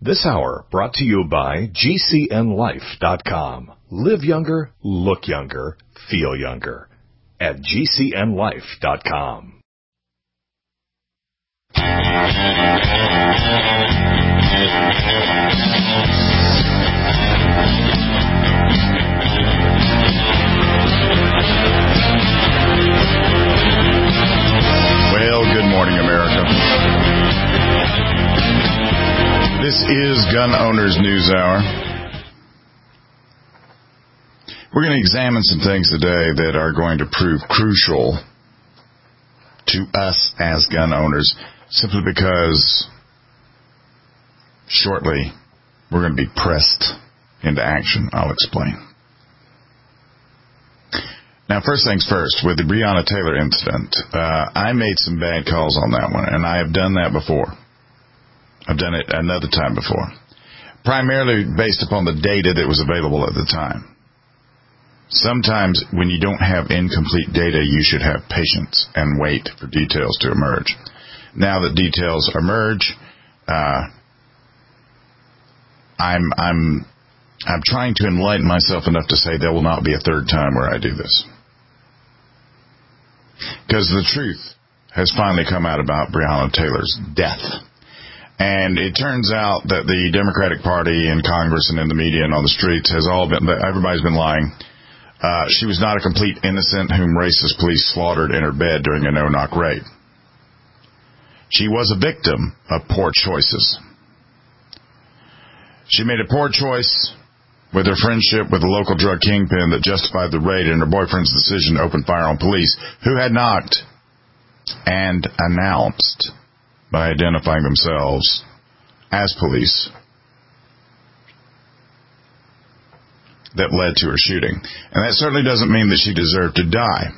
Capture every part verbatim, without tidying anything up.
This hour brought to you by G C N Life dot com. Live younger, look younger, feel younger at G C N Life dot com. Well, good morning, America. This is Gun Owners News Hour. We're going to examine some things today that are going to prove crucial to us as gun owners, simply because shortly we're going to be pressed into action. I'll explain. Now, first things first, with the Breonna Taylor incident, uh, I made some bad calls on that one, and I have done that before. I've done it another time before, primarily based upon the data that was available at the time. Sometimes when you don't have incomplete data, you should have patience and wait for details to emerge. Now that details emerge, uh, I'm I'm I'm trying to enlighten myself enough to say there will not be a third time where I do this, because the truth has finally come out about Breonna Taylor's death. And it turns out that the Democratic Party in Congress and in the media and on the streets has all been, everybody's been lying. Uh, she was not a complete innocent whom racist police slaughtered in her bed during a no-knock raid. She was a victim of poor choices. She made a poor choice with her friendship with a local drug kingpin that justified the raid and her boyfriend's decision to open fire on police who had knocked and announced by identifying themselves as police that led to her shooting. And that certainly doesn't mean that she deserved to die.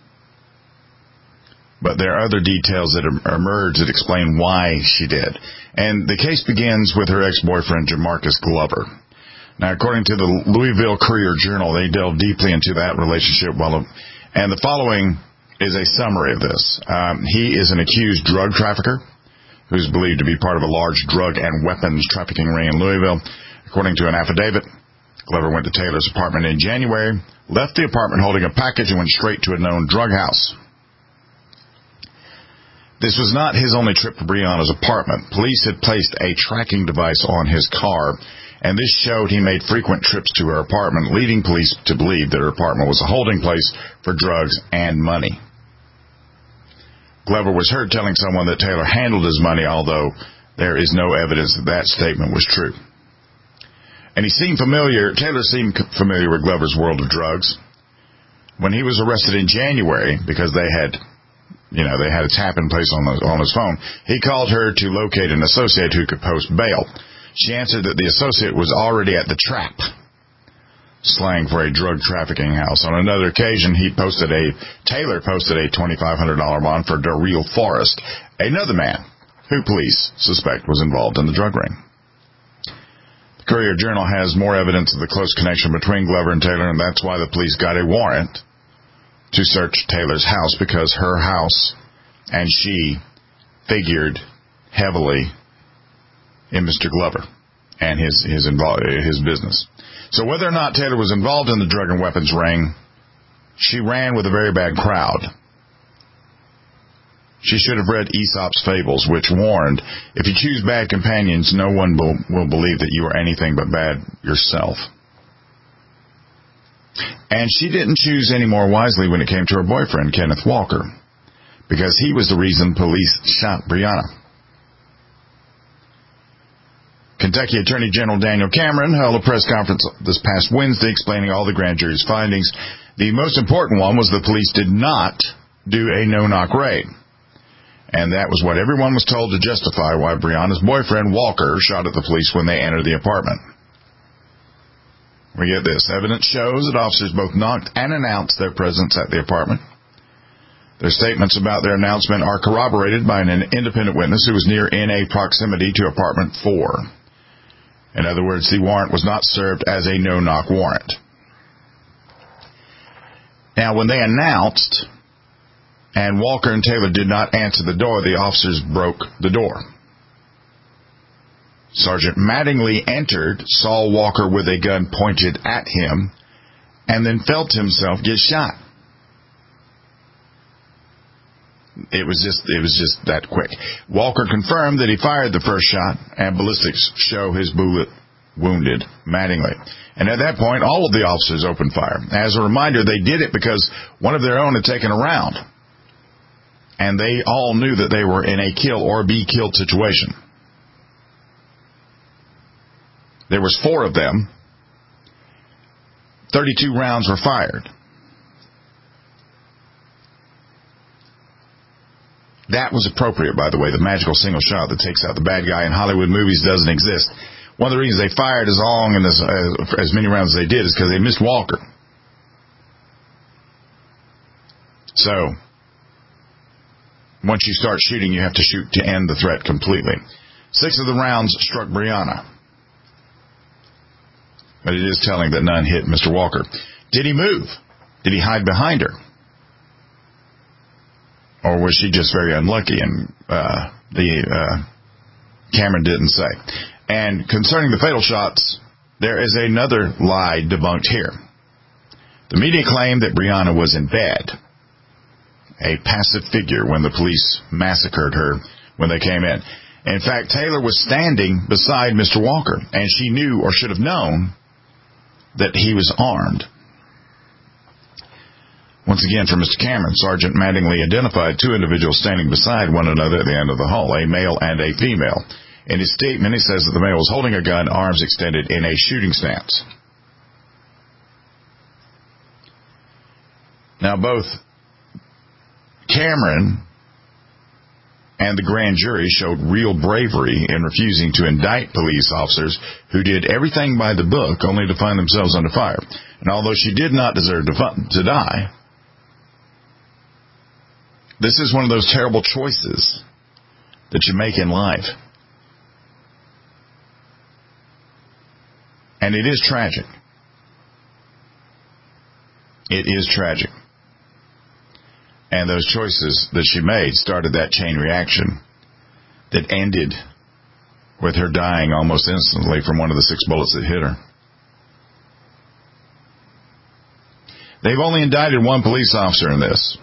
But there are other details that emerge that explain why she did. And the case begins with her ex-boyfriend, Jamarcus Glover. Now, according to the Louisville Courier-Journal, they delved deeply into that relationship. While, and the following is a summary of this. Um, he is an accused drug trafficker who's believed to be part of a large drug and weapons trafficking ring in Louisville. According to an affidavit, Glover went to Taylor's apartment in January, left the apartment holding a package, and went straight to a known drug house. This was not his only trip to Breonna's apartment. Police had placed a tracking device on his car, and this showed he made frequent trips to her apartment, leading police to believe that her apartment was a holding place for drugs and money. Glover was heard telling someone that Taylor handled his money, although there is no evidence that that statement was true. And he seemed familiar, Taylor seemed familiar with Glover's world of drugs. When he was arrested in January, because they had, you know, they had a tap in place on, the, on his phone, he called her to locate an associate who could post bail. She answered that the associate was already at the trap, slang for a drug trafficking house. On another occasion, he posted a, Taylor posted a twenty-five hundred dollars bond for Darrell Forrest, another man who police suspect was involved in the drug ring. The Courier-Journal has more evidence of the close connection between Glover and Taylor, and that's why the police got a warrant to search Taylor's house, because her house and she figured heavily in Mister Glover and his his involved his business. So whether or not Taylor was involved in the drug and weapons ring, she ran with a very bad crowd. She should have read Aesop's Fables, which warned, if you choose bad companions, no one will, will believe that you are anything but bad yourself. And she didn't choose any more wisely when it came to her boyfriend, Kenneth Walker, because he was the reason police shot Breonna. Kentucky Attorney General Daniel Cameron held a press conference this past Wednesday explaining all the grand jury's findings. The most important one was the police did not do a no-knock raid. And that was what everyone was told to justify why Breonna's boyfriend, Walker, shot at the police when they entered the apartment. We get this. Evidence shows that officers both knocked and announced their presence at the apartment. Their statements about their announcement are corroborated by an independent witness who was near N A proximity to apartment four. In other words, the warrant was not served as a no-knock warrant. Now, when they announced and Walker and Taylor did not answer the door, the officers broke the door. Sergeant Mattingly entered, saw Walker with a gun pointed at him, and then felt himself get shot. It was just, it was just that quick. Walker confirmed that he fired the first shot, and ballistics show his bullet wounded Mattingly. And at that point, all of the officers opened fire. As a reminder, they did it because one of their own had taken a round. And they all knew that they were in a kill or be killed situation. There was four of them. thirty-two rounds were fired. That was appropriate, by the way. The magical single shot that takes out the bad guy in Hollywood movies doesn't exist. One of the reasons they fired as long and as, uh, as many rounds as they did is because they missed Walker. So, once you start shooting, you have to shoot to end the threat completely. Six of the rounds struck Breonna. But it is telling that none hit Mister Walker. Did he move? Did he hide behind her? Or was she just very unlucky and uh, the uh, Cameron didn't say? And concerning the fatal shots, there is another lie debunked here. The media claimed that Breonna was in bed, a passive figure when the police massacred her when they came in. In fact, Taylor was standing beside Mister Walker, and she knew or should have known that he was armed. Once again, for Mister Cameron, Sergeant Mattingly identified two individuals standing beside one another at the end of the hall, a male and a female. In his statement, he says that the male was holding a gun, arms extended, in a shooting stance. Now, both Cameron and the grand jury showed real bravery in refusing to indict police officers who did everything by the book only to find themselves under fire. And although she did not deserve to, to die, this is one of those terrible choices that you make in life. And it is tragic. It is tragic. And those choices that she made started that chain reaction that ended with her dying almost instantly from one of the six bullets that hit her. They've only indicted one police officer in this.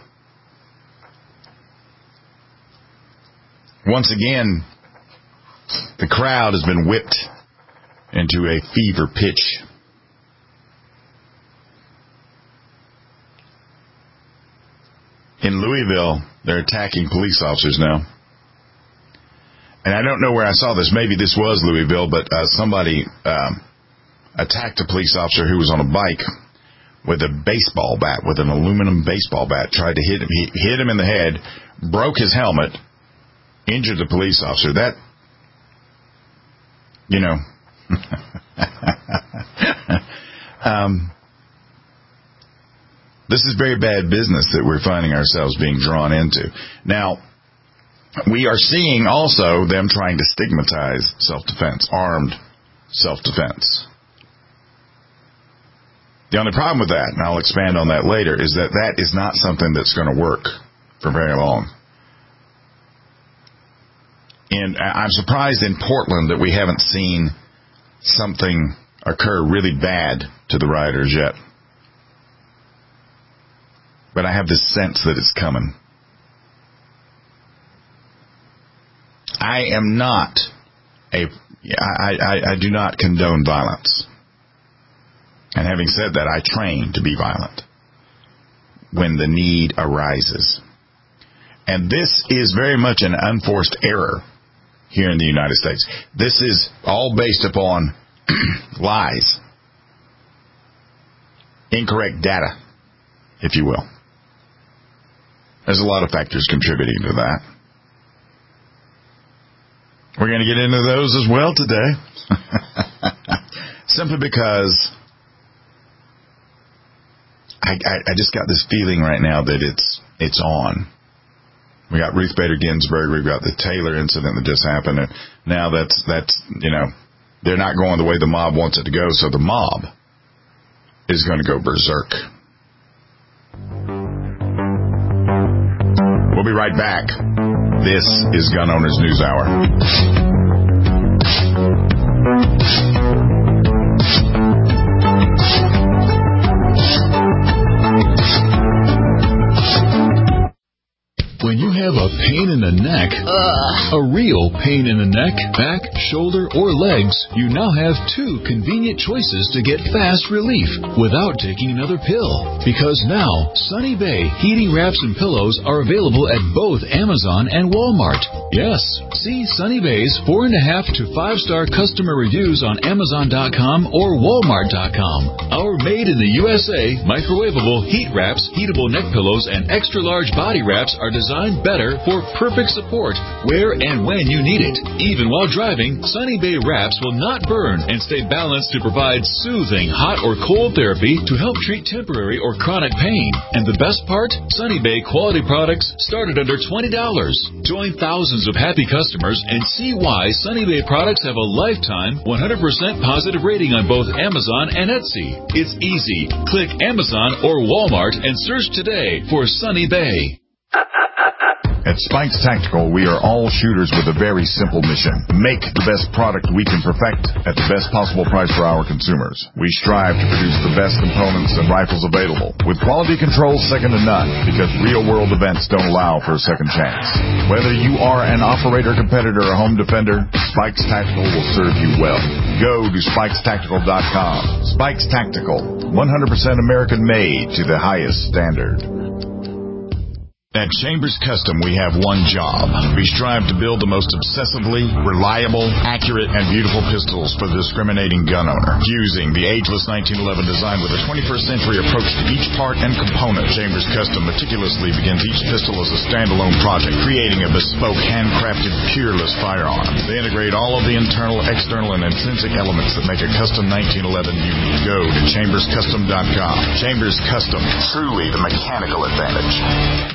Once again, the crowd has been whipped into a fever pitch. In Louisville, they're attacking police officers now. And I don't know where I saw this. Maybe this was Louisville, but uh, somebody um, attacked a police officer who was on a bike with a baseball bat, with an aluminum baseball bat, tried to hit him. He hit him in the head, broke his helmet, injured the police officer. That, you know, um, this is very bad business that we're finding ourselves being drawn into. Now, we are seeing also them trying to stigmatize self-defense, armed self-defense. The only problem with that, and I'll expand on that later, is that that is not something that's going to work for very long. And I'm surprised in Portland that we haven't seen something occur really bad to the rioters yet. But I have this sense that it's coming. I am not a, I, I, I do not condone violence. And having said that, I train to be violent when the need arises. And this is very much an unforced error here in the United States. This is all based upon lies, incorrect data, if you will. There's a lot of factors contributing to that. We're going to get into those as well today. Simply because I, I, I just got this feeling right now that it's it's on. We got Ruth Bader Ginsburg. We've got the Taylor incident that just happened. And now that's, that's, you know, they're not going the way the mob wants it to go. So the mob is going to go berserk. We'll be right back. This is Gun Owners News Hour. pain in the neck, Ugh. a real pain in the neck, back, shoulder, or legs, you now have two convenient choices to get fast relief without taking another pill. Because now, Sunny Bay heating wraps and pillows are available at both Amazon and Walmart. Yes, see Sunny Bay's four and a half to five star customer reviews on Amazon dot com or Walmart dot com. Our made in the U S A microwavable heat wraps, heatable neck pillows, and extra large body wraps are designed better for perfect support where and when you need it. Even while driving, Sunny Bay wraps will not burn and stay balanced to provide soothing hot or cold therapy to help treat temporary or chronic pain. And the best part? Sunny Bay quality products start at under twenty dollars. Join thousands of happy customers and see why Sunny Bay products have a lifetime one hundred percent positive rating on both Amazon and Etsy. It's easy. Click Amazon or Walmart and search today for Sunny Bay. At Spikes Tactical, we are all shooters with a very simple mission. Make the best product we can perfect at the best possible price for our consumers. We strive to produce the best components and rifles available, with quality control second to none, because real-world events don't allow for a second chance. Whether you are an operator, competitor, or home defender, Spikes Tactical will serve you well. Go to spikes tactical dot com. Spikes Tactical, one hundred percent American-made to the highest standard. At Chambers Custom, we have one job. We strive to build the most obsessively reliable, accurate, and beautiful pistols for the discriminating gun owner. Using the ageless nineteen eleven design with a twenty-first century approach to each part and component, Chambers Custom meticulously begins each pistol as a standalone project, creating a bespoke, handcrafted, peerless firearm. They integrate all of the internal, external, and intrinsic elements that make a custom nineteen eleven unique. Go to chambers custom dot com. Chambers Custom, truly the mechanical advantage.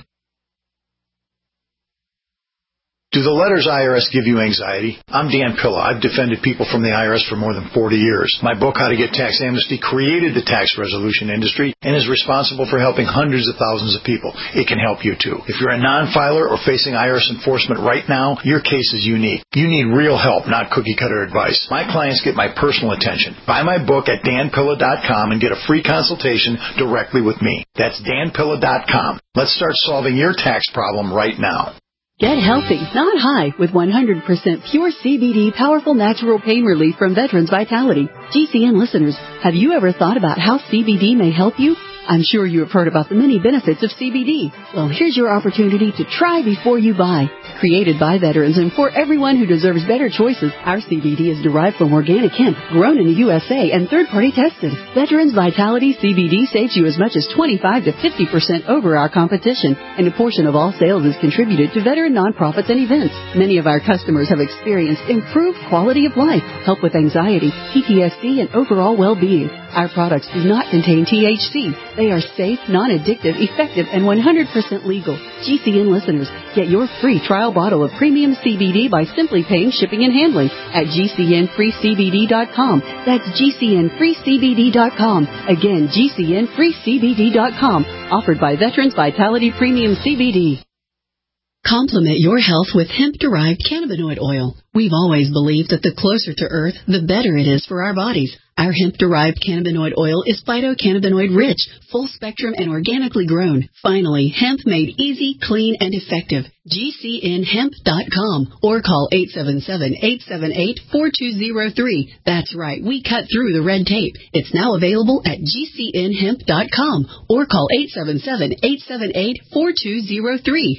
Do the letters I R S give you anxiety? I'm Dan Pilla. I've defended people from the I R S for more than forty years. My book, How to Get Tax Amnesty, created the tax resolution industry and is responsible for helping hundreds of thousands of people. It can help you too. If you're a non-filer or facing I R S enforcement right now, your case is unique. You need real help, not cookie-cutter advice. My clients get my personal attention. Buy my book at dan pilla dot com and get a free consultation directly with me. That's dan pilla dot com. Let's start solving your tax problem right now. Get healthy, not high, with one hundred percent pure C B D powerful natural pain relief from Veterans Vitality. G C N listeners, have you ever thought about how C B D may help you? I'm sure you have heard about the many benefits of C B D. Well, here's your opportunity to try before you buy. Created by veterans and for everyone who deserves better choices, our C B D is derived from organic hemp, grown in the U S A and third-party tested. Veterans Vitality C B D saves you as much as twenty-five to fifty percent over our competition, and a portion of all sales is contributed to veteran nonprofits and events. Many of our customers have experienced improved quality of life, help with anxiety, P T S D, and overall well-being. Our products do not contain T H C. They are safe, non-addictive, effective, and one hundred percent legal. G C N listeners, get your free trial bottle of premium C B D by simply paying shipping and handling at G C N free C B D dot com. That's G C N free C B D dot com. Again, G C N free C B D dot com. Offered by Veterans Vitality Premium C B D. Complement your health with hemp-derived cannabinoid oil. We've always believed that the closer to Earth, the better it is for our bodies. Our hemp-derived cannabinoid oil is phytocannabinoid rich, full spectrum, and organically grown. Finally, hemp made easy, clean, and effective. G C N hemp dot com or call eight seven seven, eight seven eight, four two zero three. That's right, we cut through the red tape. It's now available at G C N hemp dot com or call eight seven seven, eight seven eight, four two zero three.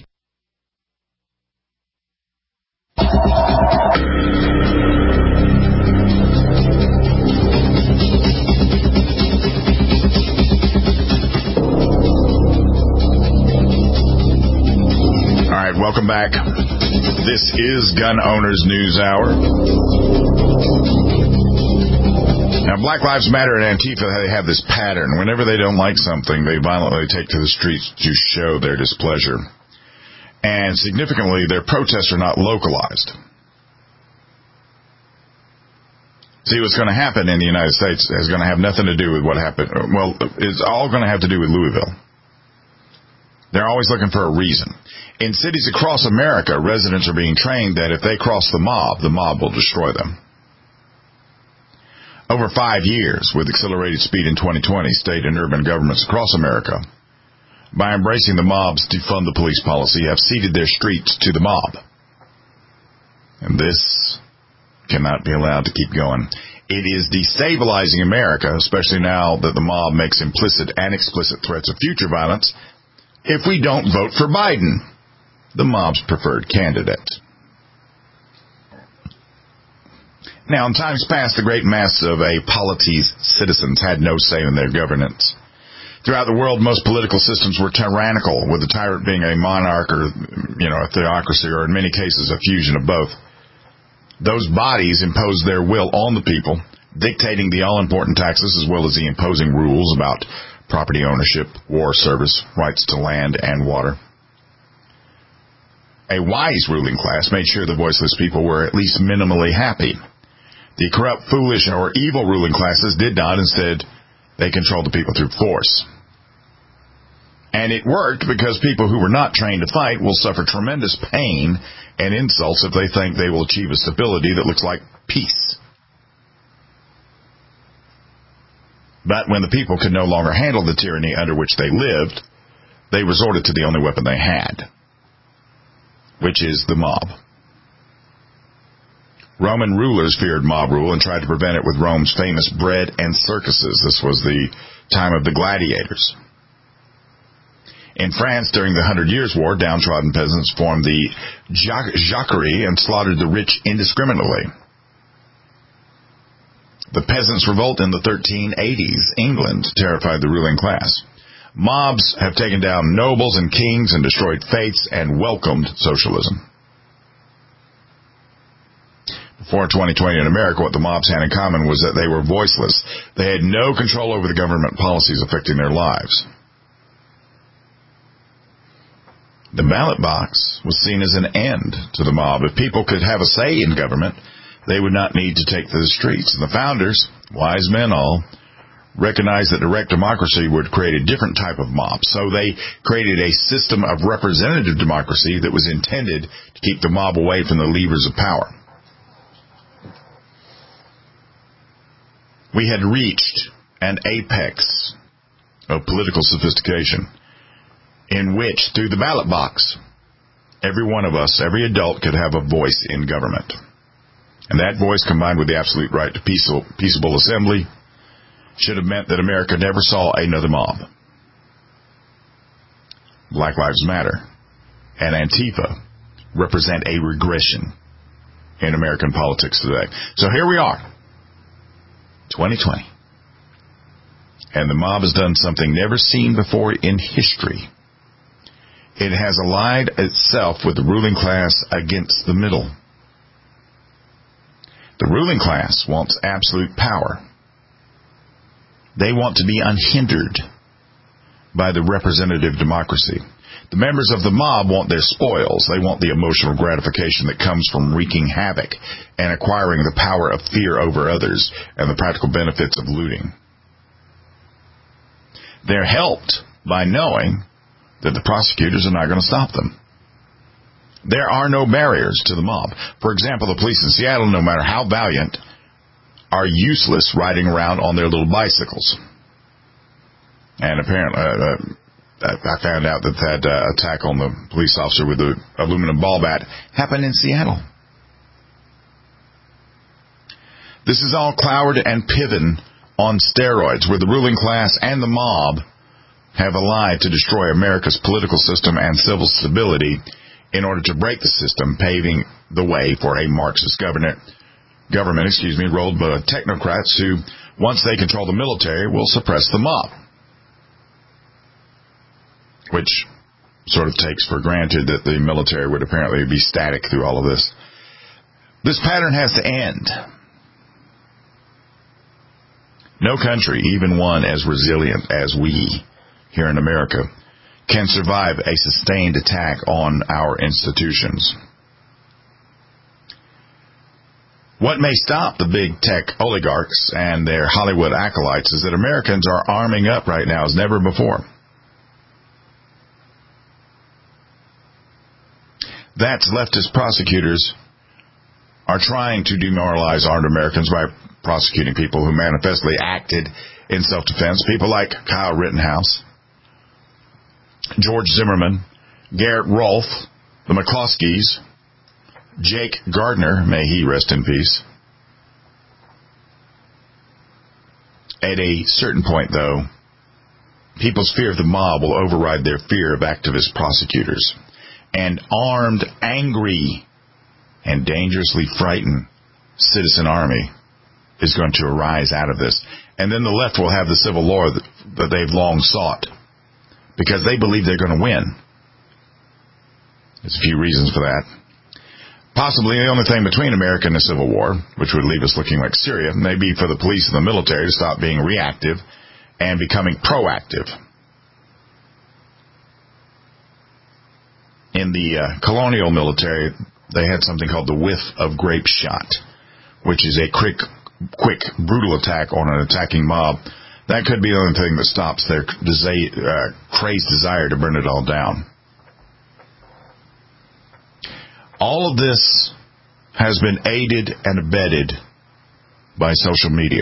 All right, welcome back. This is Gun Owners News Hour. Now, Black Lives Matter and Antifa, they have this pattern. Whenever they don't like something, they violently take to the streets to show their displeasure. And significantly, their protests are not localized. See, what's going to happen in the United States is going to have nothing to do with what happened. Well, it's all going to have to do with Louisville. They're always looking for a reason. In cities across America, residents are being trained that if they cross the mob, the mob will destroy them. Over five years, with accelerated speed in twenty twenty, state and urban governments across America by embracing the mob's defund the police policy, have ceded their streets to the mob. And this cannot be allowed to keep going. It is destabilizing America, especially now that the mob makes implicit and explicit threats of future violence if we don't vote for Biden, the mob's preferred candidate. Now, in times past, the great mass of a polity's citizens had no say in their governance. Throughout the world, most political systems were tyrannical, with the tyrant being a monarch or, you know, a theocracy, or in many cases, a fusion of both. Those bodies imposed their will on the people, dictating the all-important taxes as well as the imposing rules about property ownership, war service, rights to land and water. A wise ruling class made sure the voiceless people were at least minimally happy. The corrupt, foolish, or evil ruling classes did not. Instead, they controlled the people through force. And it worked because people who were not trained to fight will suffer tremendous pain and insults if they think they will achieve a stability that looks like peace. But when the people could no longer handle the tyranny under which they lived, they resorted to the only weapon they had, which is the mob. Roman rulers feared mob rule and tried to prevent it with Rome's famous bread and circuses. This was the time of the gladiators. In France, during the Hundred Years' War, downtrodden peasants formed the Jacquerie and slaughtered the rich indiscriminately. The Peasants' Revolt in the thirteen eighties, England, terrified the ruling class. Mobs have taken down nobles and kings and destroyed faiths and welcomed socialism. Before twenty twenty in America, what the mobs had in common was that they were voiceless. They had no control over the government policies affecting their lives. The ballot box was seen as an end to the mob. If people could have a say in government, they would not need to take to the streets. And the founders, wise men all, recognized that direct democracy would create a different type of mob. So they created a system of representative democracy that was intended to keep the mob away from the levers of power. We had reached an apex of political sophistication in which, through the ballot box, every one of us, every adult, could have a voice in government. And that voice, combined with the absolute right to peaceable, peaceable assembly, should have meant that America never saw another mob. Black Lives Matter and Antifa represent a regression in American politics today. So here we are, twenty twenty. And the mob has done something never seen before in history. It has allied itself with the ruling class against the middle. The ruling class wants absolute power. They want to be unhindered by the representative democracy. The members of the mob want their spoils. They want the emotional gratification that comes from wreaking havoc and acquiring the power of fear over others and the practical benefits of looting. They're helped by knowing that the prosecutors are not going to stop them. There are no barriers to the mob. For example, the police in Seattle, no matter how valiant, are useless riding around on their little bicycles. And apparently, uh, I found out that that uh, attack on the police officer with the aluminum ball bat happened in Seattle. This is all Cloward and Piven on steroids, where the ruling class and the mob have allied to destroy America's political system and civil stability in order to break the system, paving the way for a Marxist government, government, excuse me, rolled by technocrats who, once they control the military, will suppress the mob. Which sort of takes for granted that the military would apparently be static through all of this. This pattern has to end. No country, even one as resilient as we here in America, can survive a sustained attack on our institutions. What may stop the big tech oligarchs and their Hollywood acolytes is that Americans are arming up right now as never before. That's leftist prosecutors are trying to demoralize armed Americans by prosecuting people who manifestly acted in self-defense, people like Kyle Rittenhouse, George Zimmerman, Garrett Rolfe, the McCloskeys, Jake Gardner, may he rest in peace. At a certain point, though, people's fear of the mob will override their fear of activist prosecutors. An armed, angry, and dangerously frightened citizen army is going to arise out of this. And then the left will have the civil war that, that they've long sought because they believe they're going to win. There's a few reasons for that. Possibly the only thing between America and the Civil War, which would leave us looking like Syria, may be for the police and the military to stop being reactive and becoming proactive. In the uh, colonial military, they had something called the whiff of grape shot, which is a quick, quick, brutal attack on an attacking mob. That could be the only thing that stops their desi- uh, crazed desire to burn it all down. All of this has been aided and abetted by social media.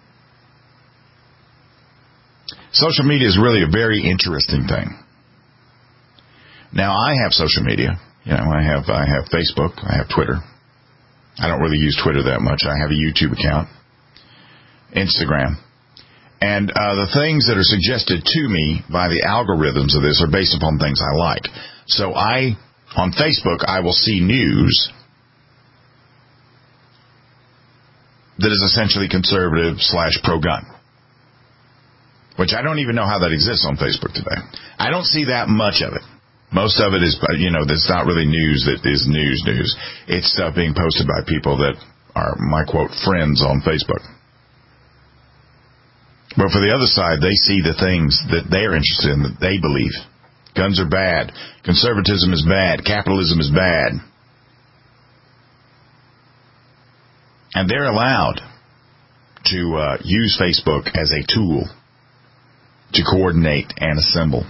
Social media is really a very interesting thing. Now, I have social media. You know, I have I have Facebook. I have Twitter. I don't really use Twitter that much. I have a YouTube account, Instagram. And uh, the things that are suggested to me by the algorithms of this are based upon things I like. So I... On Facebook, I will see news that is essentially conservative slash pro-gun, which I don't even know how that exists on Facebook today. I don't see that much of it. Most of it is, you know, that's not really news that is news news. It's stuff being posted by people that are, my quote, friends on Facebook. But for the other side, they see the things that they're interested in, that they believe. Guns are bad. Conservatism is bad. Capitalism is bad. And they're allowed to uh, use Facebook as a tool to coordinate and assemble.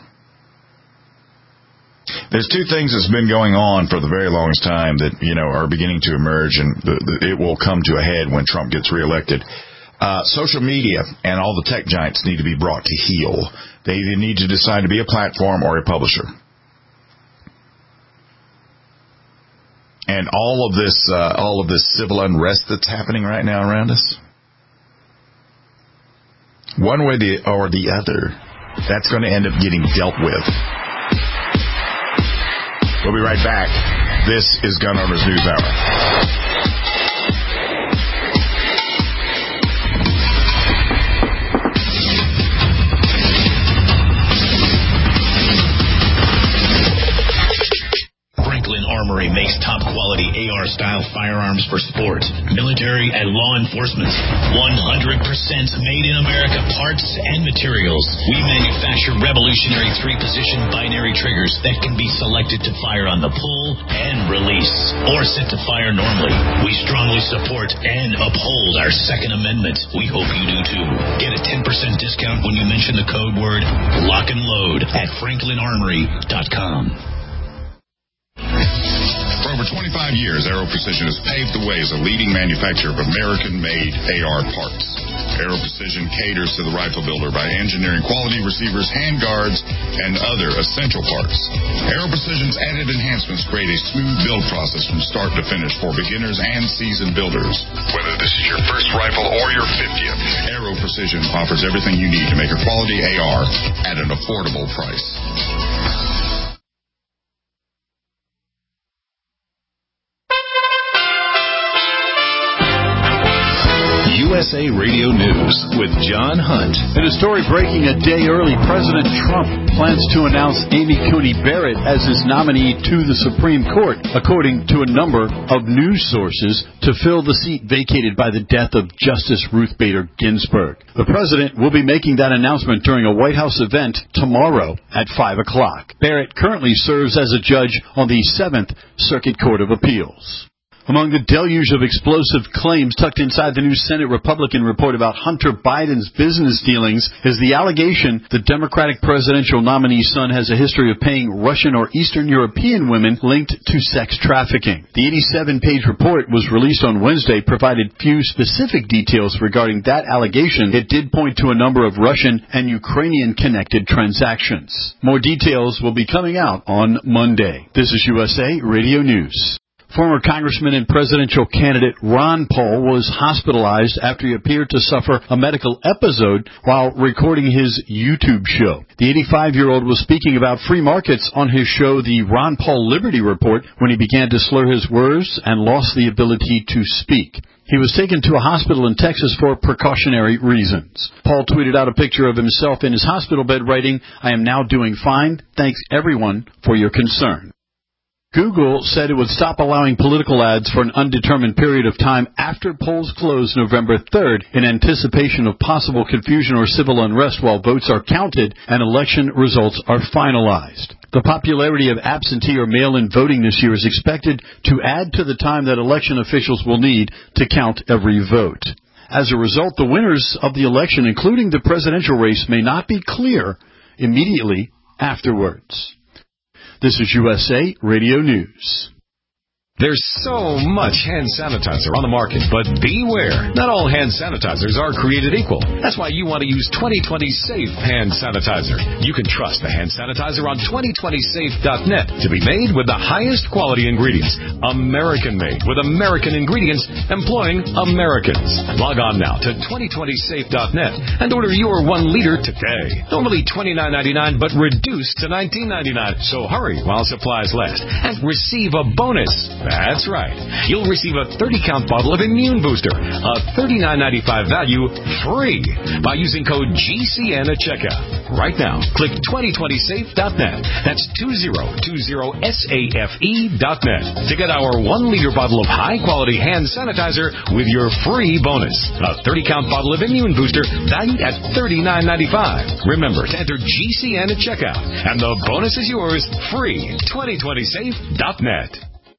There's two things that's been going on for the very longest time that, you know, are beginning to emerge, and the, the, it will come to a head when Trump gets reelected. Uh, social media and all the tech giants need to be brought to heel. They either need to decide to be a platform or a publisher. And all of this, uh, all of this civil unrest that's happening right now around us, one way or the other, that's going to end up getting dealt with. We'll be right back. This is Gun Owners News Hour. Armory makes top-quality A R-style firearms for sport, military, and law enforcement. one hundred percent made in America parts and materials. We manufacture revolutionary three-position binary triggers that can be selected to fire on the pull and release, or set to fire normally. We strongly support and uphold our Second Amendment. We hope you do too. Get a ten percent discount when you mention the code word lock and load at franklin armory dot com. For over twenty-five years, Aero Precision has paved the way as a leading manufacturer of American-made A R parts. Aero Precision caters to the rifle builder by engineering quality receivers, handguards, and other essential parts. Aero Precision's added enhancements create a smooth build process from start to finish for beginners and seasoned builders. Whether this is your first rifle or your fiftieth, Aero Precision offers everything you need to make a quality A R at an affordable price. U S A Radio News with John Hunt. In a story breaking a day early, President Trump plans to announce Amy Coney Barrett as his nominee to the Supreme Court, according to a number of news sources, to fill the seat vacated by the death of Justice Ruth Bader Ginsburg. The president will be making that announcement during a White House event tomorrow at five o'clock. Barrett currently serves as a judge on the Seventh Circuit Court of Appeals. Among the deluge of explosive claims tucked inside the new Senate Republican report about Hunter Biden's business dealings is the allegation the Democratic presidential nominee's son has a history of paying Russian or Eastern European women linked to sex trafficking. The eighty-seven page report was released on Wednesday, provided few specific details regarding that allegation. It did point to a number of Russian and Ukrainian-connected transactions. More details will be coming out on Monday. This is U S A Radio News. Former Congressman and presidential candidate Ron Paul was hospitalized after he appeared to suffer a medical episode while recording his YouTube show. The eighty-five-year-old was speaking about free markets on his show, The Ron Paul Liberty Report, when he began to slur his words and lost the ability to speak. He was taken to a hospital in Texas for precautionary reasons. Paul tweeted out a picture of himself in his hospital bed, writing, "I am now doing fine. Thanks, everyone, for your concern." Google said it would stop allowing political ads for an undetermined period of time after polls close November third in anticipation of possible confusion or civil unrest while votes are counted and election results are finalized. The popularity of absentee or mail-in voting this year is expected to add to the time that election officials will need to count every vote. As a result, the winners of the election, including the presidential race, may not be clear immediately afterwards. This is U S A Radio News. There's so much hand sanitizer on the market, but beware. Not all hand sanitizers are created equal. That's why you want to use twenty twenty Safe Hand Sanitizer. You can trust the hand sanitizer on twenty twenty safe dot net to be made with the highest quality ingredients. American-made with American ingredients employing Americans. Log on now to twenty twenty safe dot net and order your one liter today. Normally twenty-nine ninety-nine, but reduced to nineteen ninety-nine. So hurry while supplies last and receive a bonus. That's right. You'll receive a thirty count bottle of Immune Booster, a thirty-nine ninety-five value, free by using code G C N at checkout. Right now, click twenty twenty safe dot net. That's twenty twenty safe dot net to get our one liter bottle of high-quality hand sanitizer with your free bonus. A thirty count bottle of Immune Booster valued at thirty-nine ninety-five. Remember to enter G C N at checkout, and the bonus is yours free. twenty twenty safe dot net.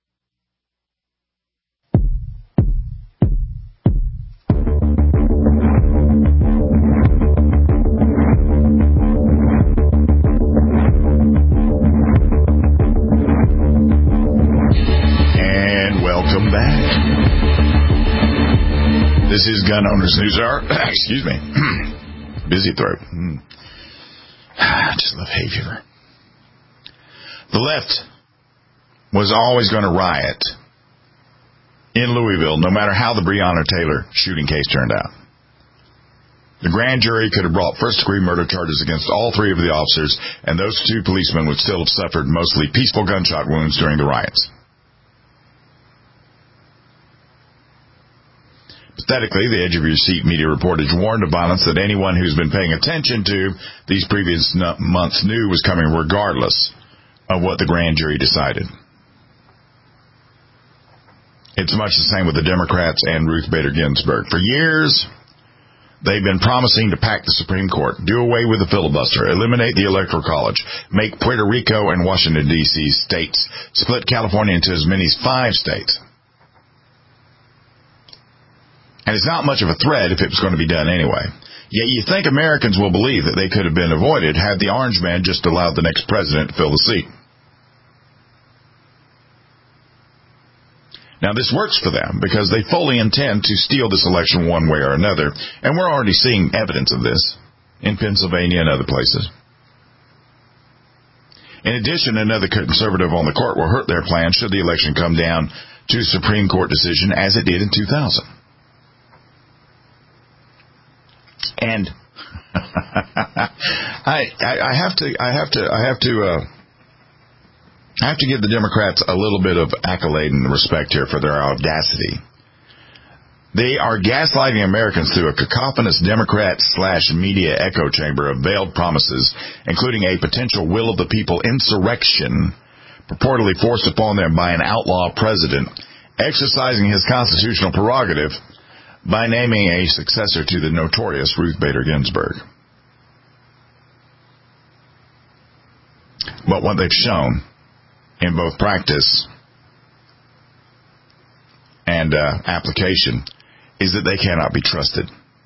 This is Gun Owners News Hour. Excuse me. Busy throat. Mm. I just love hay fever. The left was always going to riot in Louisville, no matter how the Breonna Taylor shooting case turned out. The grand jury could have brought first-degree murder charges against all three of the officers, and those two policemen would still have suffered mostly peaceful gunshot wounds during the riots. Pathetically, the Edge of Your Seat media reportage warned of violence that anyone who's been paying attention to these previous months knew was coming regardless of what the grand jury decided. It's much the same with the Democrats and Ruth Bader Ginsburg. For years, they've been promising to pack the Supreme Court, do away with the filibuster, eliminate the Electoral College, make Puerto Rico and Washington, D C states, split California into as many as five states. And it's not much of a threat if it was going to be done anyway. Yet you think Americans will believe that they could have been avoided had the orange man just allowed the next president to fill the seat. Now, this works for them because they fully intend to steal this election one way or another, and we're already seeing evidence of this in Pennsylvania and other places. In addition, another conservative on the court will hurt their plan should the election come down to a Supreme Court decision as it did in two thousand. And I, I, I have to, I have to, I have to, uh, I have to give the Democrats a little bit of accolade and respect here for their audacity. They are gaslighting Americans through a cacophonous Democrat slash media echo chamber of veiled promises, including a potential will of the people insurrection purportedly forced upon them by an outlaw president exercising his constitutional prerogative by naming a successor to the notorious Ruth Bader Ginsburg. But what they've shown in both practice and uh, application is that they cannot be trusted.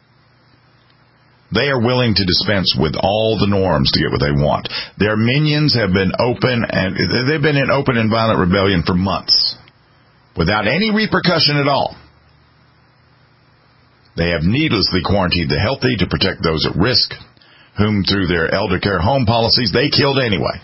They are willing to dispense with all the norms to get what they want. Their minions have been open, and they've been in open and violent rebellion for months without any repercussion at all. They have needlessly quarantined the healthy to protect those at risk, whom through their elder care home policies they killed anyway.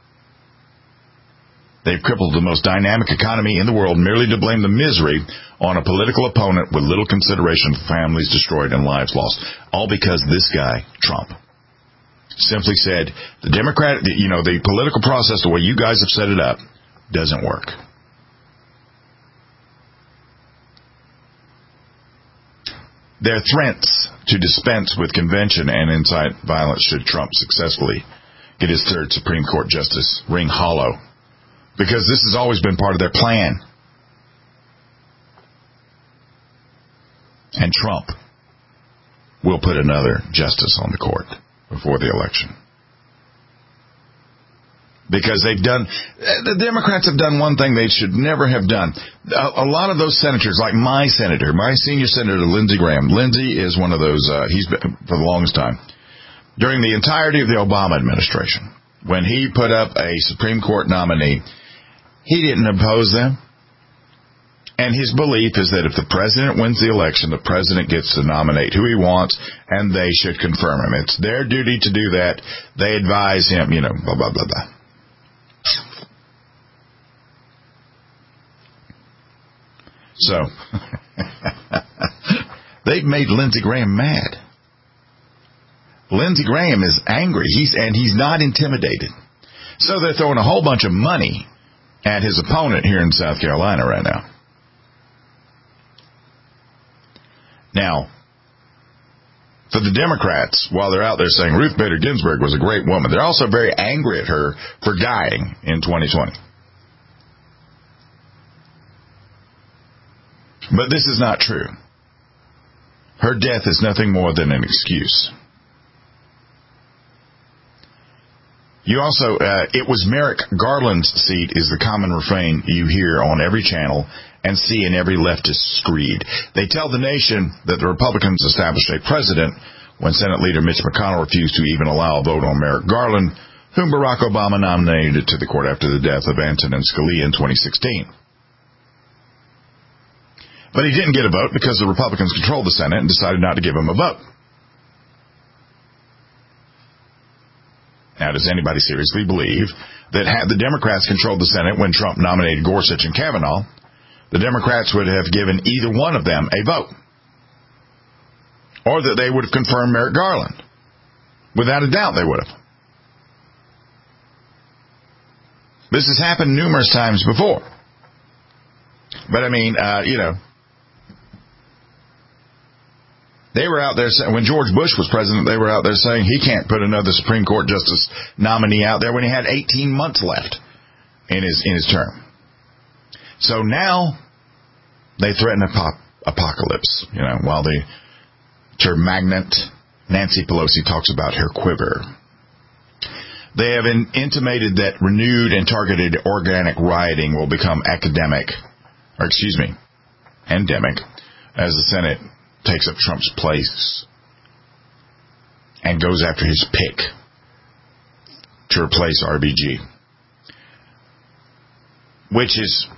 They've crippled the most dynamic economy in the world merely to blame the misery on a political opponent with little consideration for families destroyed and lives lost. All because this guy, Trump, simply said, the Democrat, you know, the political process, the way you guys have set it up, doesn't work. Their threats to dispense with convention and incite violence should Trump successfully get his third Supreme Court justice ring hollow. Because this has always been part of their plan. And Trump will put another justice on the court before the election. Because they've done, the Democrats have done one thing they should never have done. A, a lot of those senators, like my senator, my senior senator, Lindsey Graham. Lindsey is one of those, uh, he's been for the longest time. During the entirety of the Obama administration, when he put up a Supreme Court nominee, he didn't oppose them. And his belief is that if the president wins the election, the president gets to nominate who he wants, and they should confirm him. It's their duty to do that. They advise him, you know, blah, blah, blah, blah. So, they've made Lindsey Graham mad. Lindsey Graham is angry, he's and he's not intimidated. So they're throwing a whole bunch of money at his opponent here in South Carolina right now. Now, for the Democrats, while they're out there saying Ruth Bader Ginsburg was a great woman, they're also very angry at her for dying in twenty twenty. But this is not true. Her death is nothing more than an excuse. You also, uh, it was Merrick Garland's seat is the common refrain you hear on every channel and see in every leftist screed. They tell the nation that the Republicans established a precedent when Senate Leader Mitch McConnell refused to even allow a vote on Merrick Garland, whom Barack Obama nominated to the court after the death of Antonin Scalia in twenty sixteen. But he didn't get a vote because the Republicans controlled the Senate and decided not to give him a vote. Now, does anybody seriously believe that had the Democrats controlled the Senate when Trump nominated Gorsuch and Kavanaugh, the Democrats would have given either one of them a vote? Or that they would have confirmed Merrick Garland? Without a doubt, they would have. This has happened numerous times before. But, I mean, uh, you know, they were out there saying, when George Bush was president, they were out there saying he can't put another Supreme Court justice nominee out there when he had eighteen months left in his in his term. So now they threaten a pop, apocalypse, you know, while the term magnate Nancy Pelosi talks about her quiver. They have in, intimated that renewed and targeted organic rioting will become academic, or excuse me, endemic, as the Senate takes up Trump's place and goes after his pick to replace R B G. Which is,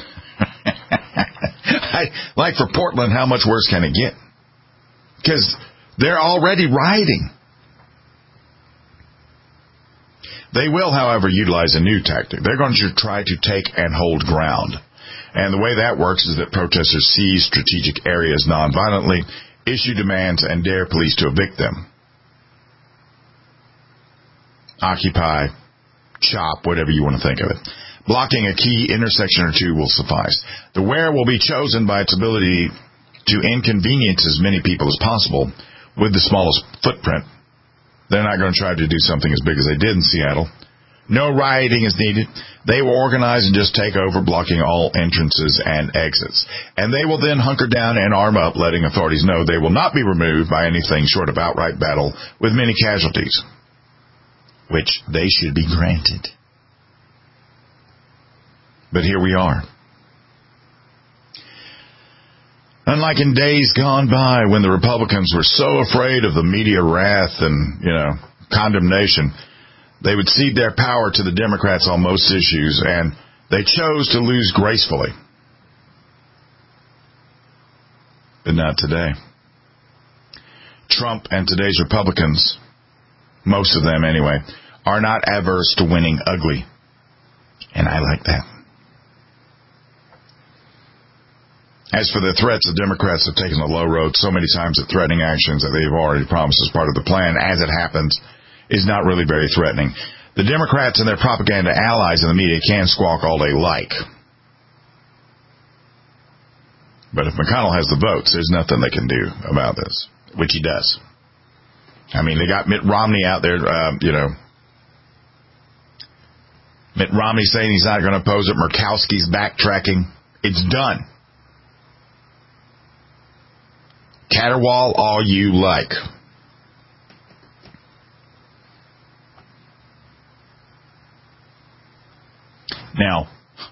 I, like for Portland, how much worse can it get? Because they're already rioting. They will, however, utilize a new tactic. They're going to try to take and hold ground. And the way that works is that protesters seize strategic areas nonviolently, issue demands, and dare police to evict them. Occupy, chop, whatever you want to think of it. Blocking a key intersection or two will suffice. The where will be chosen by its ability to inconvenience as many people as possible with the smallest footprint. They're not going to try to do something as big as they did in Seattle. No rioting is needed. They will organize and just take over, blocking all entrances and exits. And they will then hunker down and arm up, letting authorities know they will not be removed by anything short of outright battle with many casualties, which they should be granted. But here we are. Unlike in days gone by when the Republicans were so afraid of the media wrath and, you know, condemnation, they would cede their power to the Democrats on most issues, and they chose to lose gracefully. But not today. Trump and today's Republicans, most of them anyway, are not averse to winning ugly. And I like that. As for the threats, the Democrats have taken the low road so many times that threatening actions that they've already promised as part of the plan, as it happens, is not really very threatening. The Democrats and their propaganda allies in the media can squawk all they like. But if McConnell has the votes, there's nothing they can do about this, which he does. I mean, they got Mitt Romney out there, uh, you know. Mitt Romney saying he's not going to oppose it. Murkowski's backtracking. It's done. Caterwaul all you like. Now,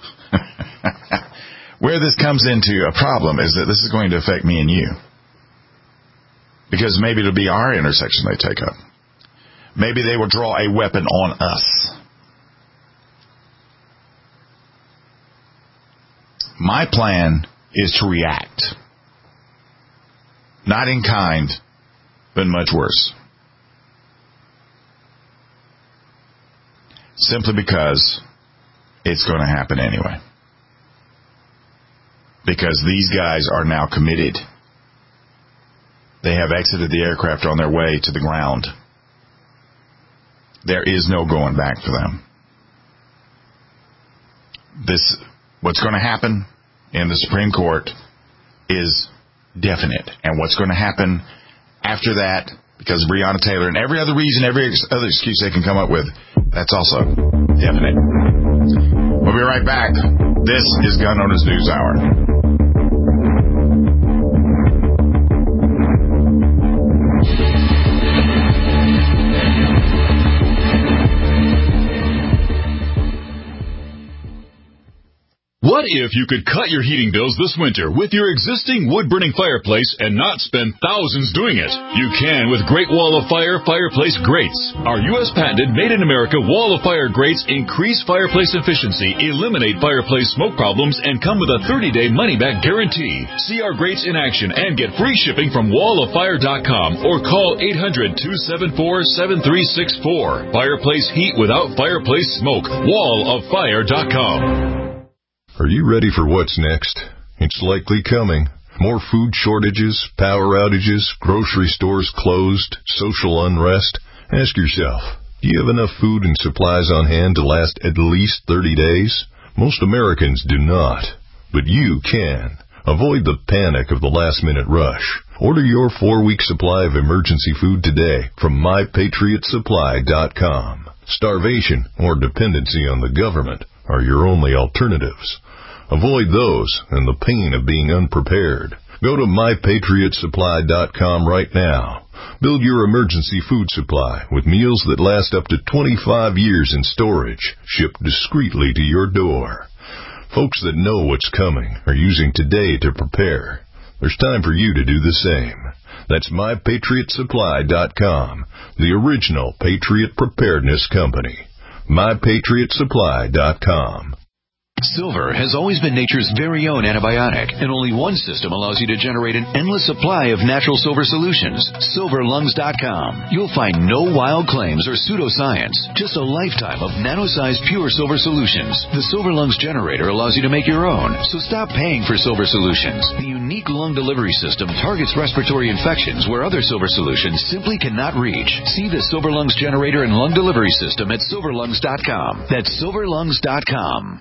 where this comes into a problem is that this is going to affect me and you. Because maybe it'll be our intersection they take up. Maybe they will draw a weapon on us. My plan is to react. Not in kind, but much worse. Simply because it's going to happen anyway. Because these guys are now committed. They have exited the aircraft on their way to the ground. There is no going back for them. This, what's going to happen in the Supreme Court is definite. And what's going to happen after that, because of Breonna Taylor and every other reason, every ex- other excuse they can come up with, that's also definite. We'll be right back. This is Gun Owners News Hour. What if you could cut your heating bills this winter with your existing wood-burning fireplace and not spend thousands doing it? You can with Great Wall of Fire Fireplace Grates. Our U S patented made-in-America Wall of Fire grates increase fireplace efficiency, eliminate fireplace smoke problems, and come with a thirty-day money-back guarantee. See our grates in action and get free shipping from wall of fire dot com or call eight hundred, two seven four, seven three six four. Fireplace heat without fireplace smoke. wall of fire dot com. Are you ready for what's next? It's likely coming. More food shortages, power outages, grocery stores closed, social unrest. Ask yourself, do you have enough food and supplies on hand to last at least thirty days? Most Americans do not, but you can. Avoid the panic of the last-minute rush. Order your four-week supply of emergency food today from my patriot supply dot com. Starvation or dependency on the government are your only alternatives. Avoid those and the pain of being unprepared. Go to my patriot supply dot com right now. Build your emergency food supply with meals that last up to twenty-five years in storage, shipped discreetly to your door. Folks that know what's coming are using today to prepare. There's time for you to do the same. That's my patriot supply dot com, the original Patriot Preparedness Company. my patriot supply dot com. Silver has always been nature's very own antibiotic, and only one system allows you to generate an endless supply of natural silver solutions. silver lungs dot com. You'll find no wild claims or pseudoscience, just a lifetime of nano-sized pure silver solutions. The Silver Lungs generator allows you to make your own, so stop paying for silver solutions. The unique lung delivery system targets respiratory infections where other silver solutions simply cannot reach. See the Silver Lungs generator and lung delivery system at silver lungs dot com. That's silver lungs dot com.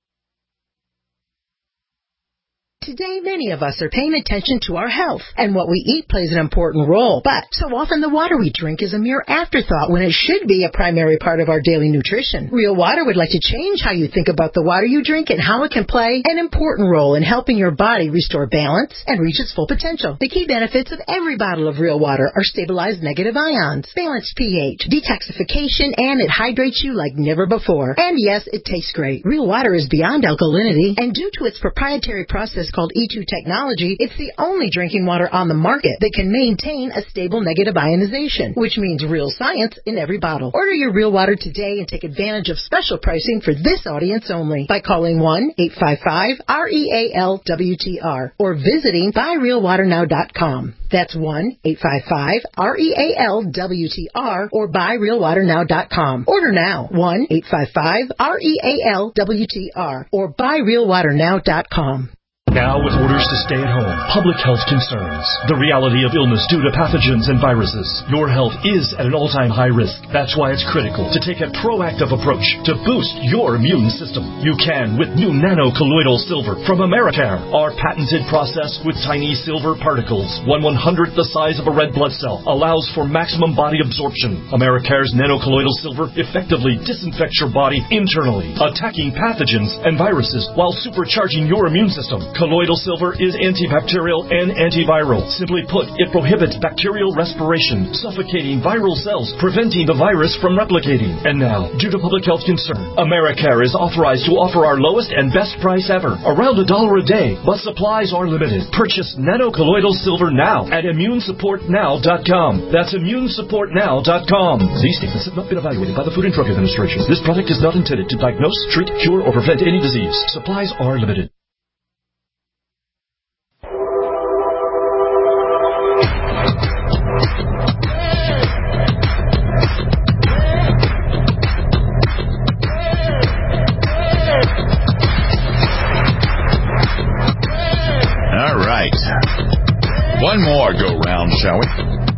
Today, many of us are paying attention to our health, and what we eat plays an important role. But so often the water we drink is a mere afterthought when it should be a primary part of our daily nutrition. Real Water would like to change how you think about the water you drink and how it can play an important role in helping your body restore balance and reach its full potential. The key benefits of every bottle of Real Water are stabilized negative ions, balanced pH, detoxification, and it hydrates you like never before. And yes, it tastes great. Real Water is beyond alkalinity, and due to its proprietary process called E two technology, it's the only drinking water on the market that can maintain a stable negative ionization, which means real science in every bottle. Order your Real Water today and take advantage of special pricing for this audience only by calling one eight five five R E A L W T R or visiting buy real water now dot com. That's one eight five five R E A L W T R or buy real water now dot com. Order now, one eight five five R E A L W T R or buy real water now dot com. Now, with orders to stay at home, public health concerns, the reality of illness due to pathogens and viruses, your health is at an all-time high risk. That's why it's critical to take a proactive approach to boost your immune system. You can with new nano-colloidal silver from Americare. Our patented process with tiny silver particles, one one-hundredth the size of a red blood cell, allows for maximum body absorption. Americare's nano-colloidal silver effectively disinfects your body internally, attacking pathogens and viruses while supercharging your immune system. Colloidal silver is antibacterial and antiviral. Simply put, it prohibits bacterial respiration, suffocating viral cells, preventing the virus from replicating. And now, due to public health concern, Americare is authorized to offer our lowest and best price ever, around a dollar a day, but supplies are limited. Purchase nano-colloidal silver now at immune support now dot com. That's immune support now dot com. These statements have not been evaluated by the Food and Drug Administration. This product is not intended to diagnose, treat, cure, or prevent any disease. Supplies are limited. One more go round, shall we?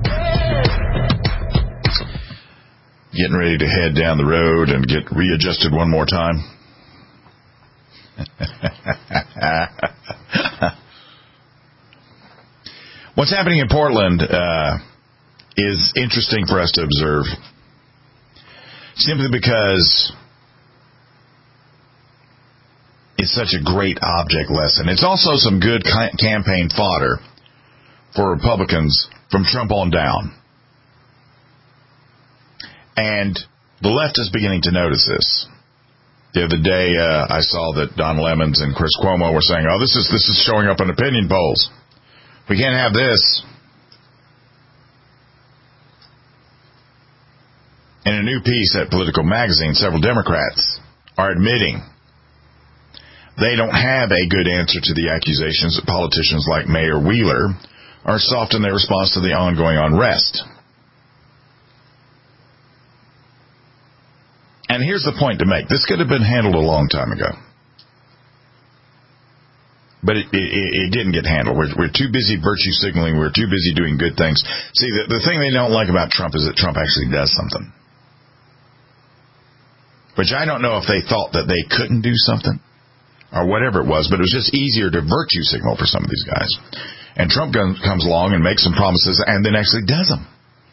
Getting ready to head down the road and get readjusted one more time. What's happening in Portland uh, is interesting for us to observe, simply because it's such a great object lesson. It's also some good ca- campaign fodder for Republicans from Trump on down. And the left is beginning to notice this. The other day, uh, I saw that Don Lemons and Chris Cuomo were saying, oh, this is this is showing up in opinion polls. We can't have this. In a new piece at Political Magazine, several Democrats are admitting they don't have a good answer to the accusations that politicians like Mayor Wheeler are soft in their response to the ongoing unrest. And here's the point to make. This could have been handled a long time ago. But it, it, it didn't get handled. We're, we're too busy virtue signaling. We're too busy doing good things. See, the, the thing they don't like about Trump is that Trump actually does something. Which I don't know if they thought that they couldn't do something or whatever it was, but it was just easier to virtue signal for some of these guys. And Trump comes along and makes some promises and then actually does them.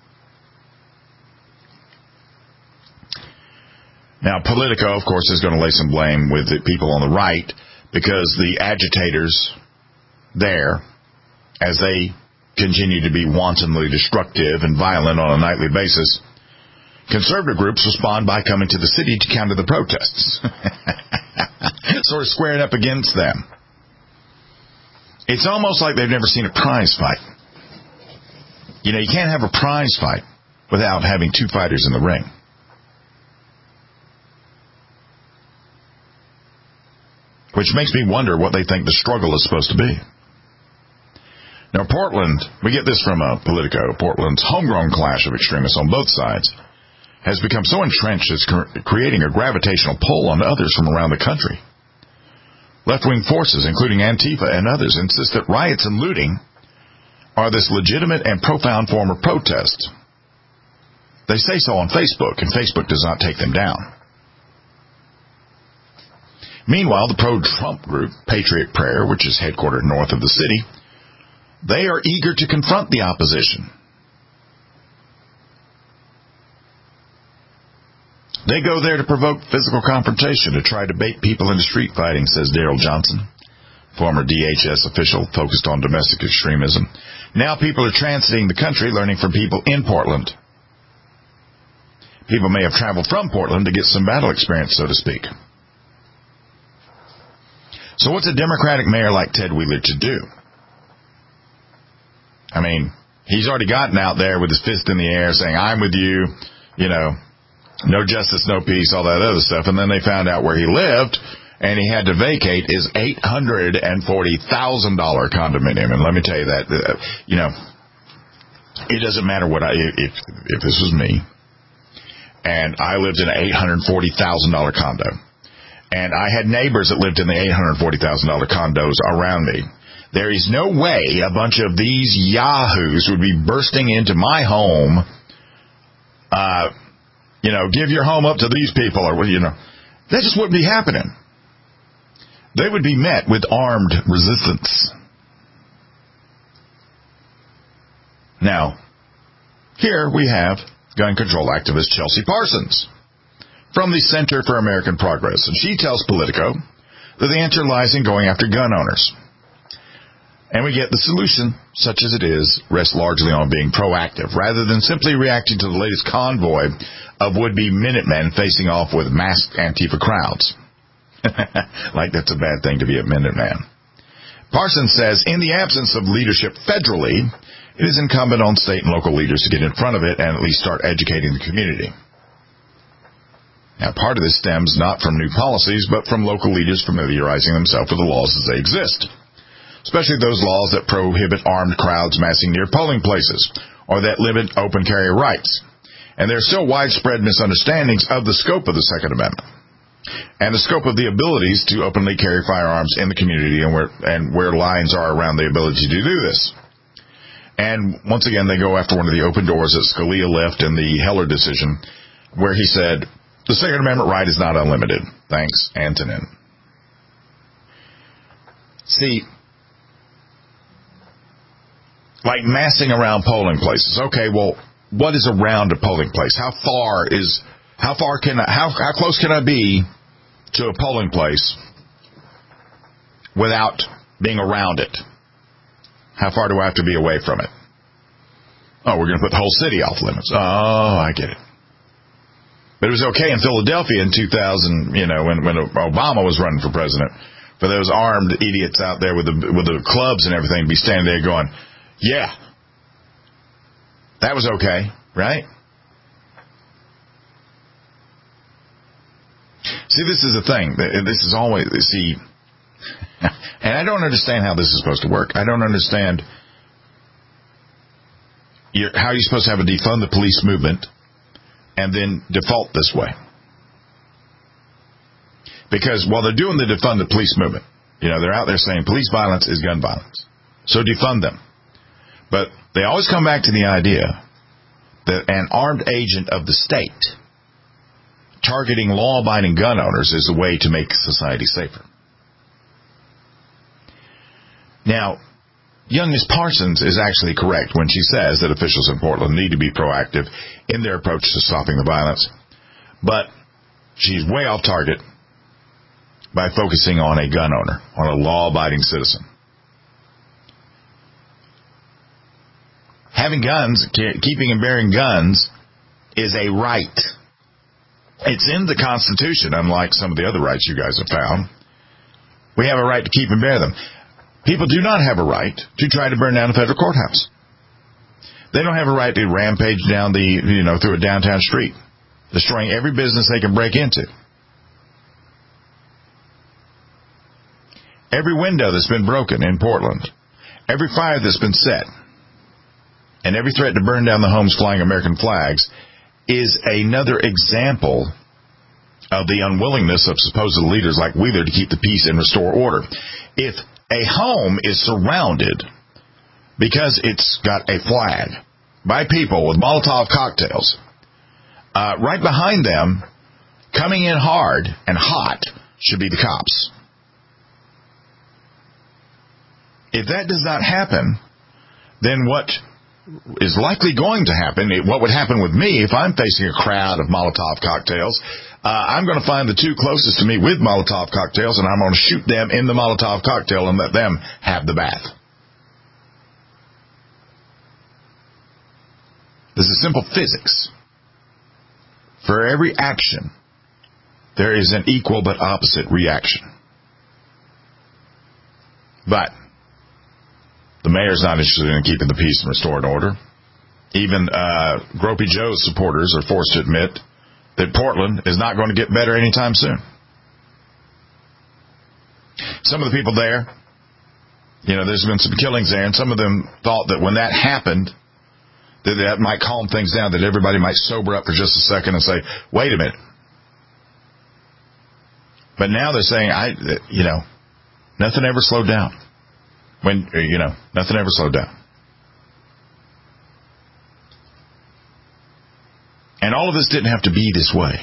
Now, Politico, of course, is going to lay some blame with the people on the right because the agitators there, as they continue to be wantonly destructive and violent on a nightly basis, conservative groups respond by coming to the city to counter the protests. Sort of squaring up against them. It's almost like they've never seen a prize fight. You know, you can't have a prize fight without having two fighters in the ring. Which makes me wonder what they think the struggle is supposed to be. Now, Portland, we get this from a Politico, Portland's homegrown clash of extremists on both sides has become so entrenched it's creating a gravitational pull on others from around the country. Left-wing forces, including Antifa and others, insist that riots and looting are this legitimate and profound form of protest. They say so on Facebook, and Facebook does not take them down. Meanwhile, the pro-Trump group, Patriot Prayer, which is headquartered north of the city, they are eager to confront the opposition. They go there to provoke physical confrontation, to try to bait people into street fighting, says Daryl Johnson, former D H S official focused on domestic extremism. Now people are transiting the country, learning from people in Portland. People may have traveled from Portland to get some battle experience, so to speak. So what's a Democratic mayor like Ted Wheeler to do? I mean, he's already gotten out there with his fist in the air saying, I'm with you, you know, no justice, no peace, all that other stuff. And then they found out where he lived, and he had to vacate his eight hundred forty thousand dollars condominium. And let me tell you that, uh, you know, it doesn't matter what I, if, if this was me, and I lived in an eight hundred forty thousand dollars condo, and I had neighbors that lived in the eight hundred forty thousand dollars condos around me. There is no way a bunch of these yahoos would be bursting into my home, uh, you know, give your home up to these people, or, you know, that just wouldn't be happening. They would be met with armed resistance. Now, here we have gun control activist Chelsea Parsons from the Center for American Progress, and she tells Politico that the answer lies in going after gun owners. And we get the solution, such as it is, rests largely on being proactive, rather than simply reacting to the latest convoy of would-be Minutemen facing off with masked Antifa crowds. Like that's a bad thing to be a Minuteman. Parsons says, in the absence of leadership federally, it is incumbent on state and local leaders to get in front of it and at least start educating the community. Now, part of this stems not from new policies, but from local leaders familiarizing themselves with the laws as they exist, especially those laws that prohibit armed crowds massing near polling places or that limit open carry rights. And there are still widespread misunderstandings of the scope of the Second Amendment and the scope of the abilities to openly carry firearms in the community and where, and where lines are around the ability to do this. And once again, they go after one of the open doors that Scalia left in the Heller decision, where he said, the Second Amendment right is not unlimited. Thanks, Antonin. See, like massing around polling places. Okay, well, what is around a polling place? How far is, how far can I, how, how close can I be to a polling place without being around it? How far do I have to be away from it? Oh, we're going to put the whole city off limits. Oh, I get it. But it was okay in Philadelphia in two thousand, you know, when, when Obama was running for president, for those armed idiots out there with the, with the clubs and everything to be standing there going, yeah, that was okay, right? See, this is the thing. This is always, see, and I don't understand how this is supposed to work. I don't understand you're, how you're supposed to have a defund the police movement and then default this way. Because while they're doing the defund the police movement, you know, they're out there saying police violence is gun violence. So defund them. But they always come back to the idea that an armed agent of the state targeting law-abiding gun owners is a way to make society safer. Now, young Miss Parsons is actually correct when she says that officials in Portland need to be proactive in their approach to stopping the violence. But she's way off target by focusing on a gun owner, on a law-abiding citizen. Having guns, keeping and bearing guns, is a right. It's in the Constitution, unlike some of the other rights you guys have found. We have a right to keep and bear them. People do not have a right to try to burn down a federal courthouse. They don't have a right to rampage down the, you know, through a downtown street, destroying every business they can break into. Every window that's been broken in Portland, every fire that's been set, and every threat to burn down the homes flying American flags is another example of the unwillingness of supposed leaders like Wheeler to keep the peace and restore order. If a home is surrounded because it's got a flag by people with Molotov cocktails, uh, right behind them, coming in hard and hot, should be the cops. If that does not happen, then what is likely going to happen, what would happen with me if I'm facing a crowd of Molotov cocktails, uh, I'm going to find the two closest to me with Molotov cocktails, and I'm going to shoot them in the Molotov cocktail and let them have the bath. This is simple physics. For every action, there is an equal but opposite reaction. But the mayor's not interested in keeping the peace and restored order. Even uh, Gropey Joe's supporters are forced to admit that Portland is not going to get better anytime soon. Some of the people there, you know, there's been some killings there, and some of them thought that when that happened, that that might calm things down, that everybody might sober up for just a second and say, wait a minute. But now they're saying, I, you know, nothing ever slowed down. When, you know, nothing ever slowed down. And all of this didn't have to be this way.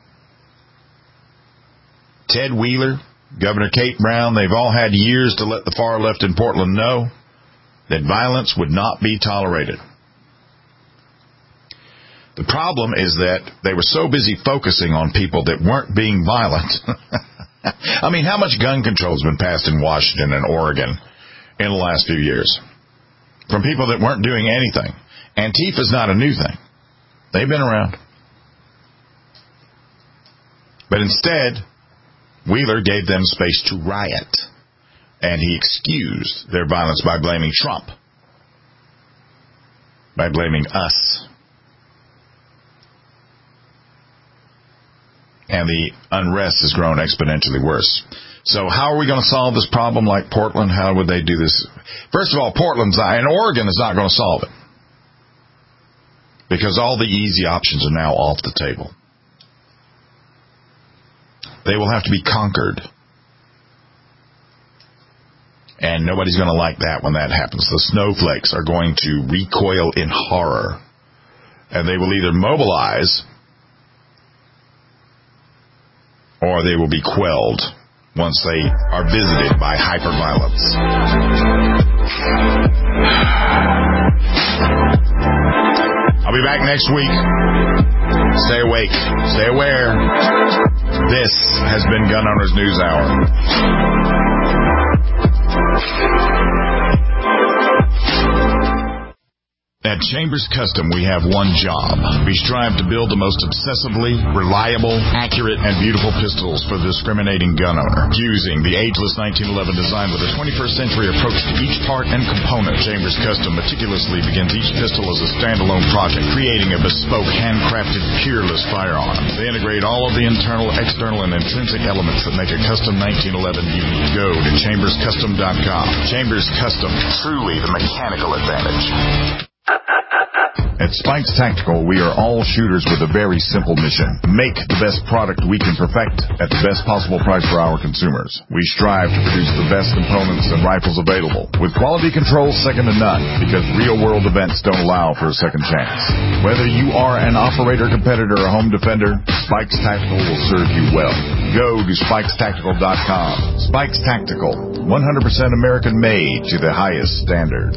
Ted Wheeler, Governor Kate Brown, they've all had years to let the far left in Portland know that violence would not be tolerated. The problem is that they were so busy focusing on people that weren't being violent. I mean, how much gun control has been passed in Washington and Oregon in the last few years? From people that weren't doing anything. Antifa's not a new thing. They've been around. But instead, Wheeler gave them space to riot. And he excused their violence by blaming Trump. By blaming us. And the unrest has grown exponentially worse. So how are we going to solve this problem like Portland? How would they do this? First of all, Portland's not, and Oregon is not going to solve it. Because all the easy options are now off the table. They will have to be conquered. And nobody's going to like that when that happens. The snowflakes are going to recoil in horror. And they will either mobilize or they will be quelled once they are visited by hyperviolence. I'll be back next week. Stay awake. Stay aware. This has been Gun Owners News Hour. At Chambers Custom, we have one job. We strive to build the most obsessively reliable, accurate, and beautiful pistols for the discriminating gun owner. Using the ageless nineteen eleven design with a twenty-first century approach to each part and component, Chambers Custom meticulously begins each pistol as a standalone project, creating a bespoke, handcrafted, peerless firearm. They integrate all of the internal, external, and intrinsic elements that make a custom nineteen eleven unique. Go to chambers custom dot com. Chambers Custom, truly the mechanical advantage. At Spikes Tactical, we are all shooters with a very simple mission. Make the best product we can perfect at the best possible price for our consumers. We strive to produce the best components and rifles available, with quality control second to none, because real-world events don't allow for a second chance. Whether you are an operator, competitor, or home defender, Spikes Tactical will serve you well. Go to spikes tactical dot com. Spikes Tactical, one hundred percent American-made to the highest standard.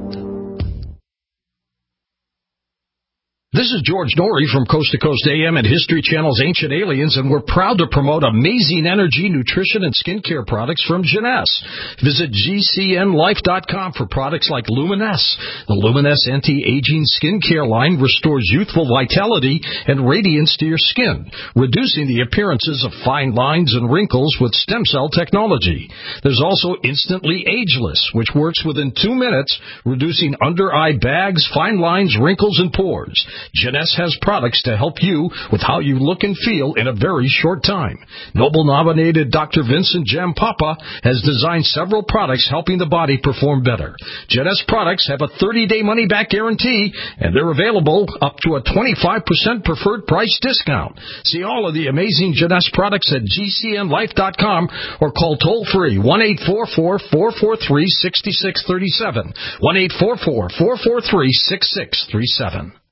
This is George Norrie from Coast to Coast A M and History Channel's Ancient Aliens, and we're proud to promote amazing energy, nutrition, and skincare products from Jeunesse. Visit G C N life dot com for products like Luminesse. The Luminesse anti-aging skincare line restores youthful vitality and radiance to your skin, reducing the appearances of fine lines and wrinkles with stem cell technology. There's also Instantly Ageless, which works within two minutes, reducing under-eye bags, fine lines, wrinkles, and pores. Jeunesse has products to help you with how you look and feel in a very short time. Nobel-nominated Doctor Vincent Jampapa has designed several products helping the body perform better. Jeunesse products have a thirty-day money-back guarantee, and they're available up to a twenty-five percent preferred price discount. See all of the amazing Jeunesse products at G C N life dot com or call toll-free one eight four four, four four three, six six three seven, one eight four four, four four three, six six three seven.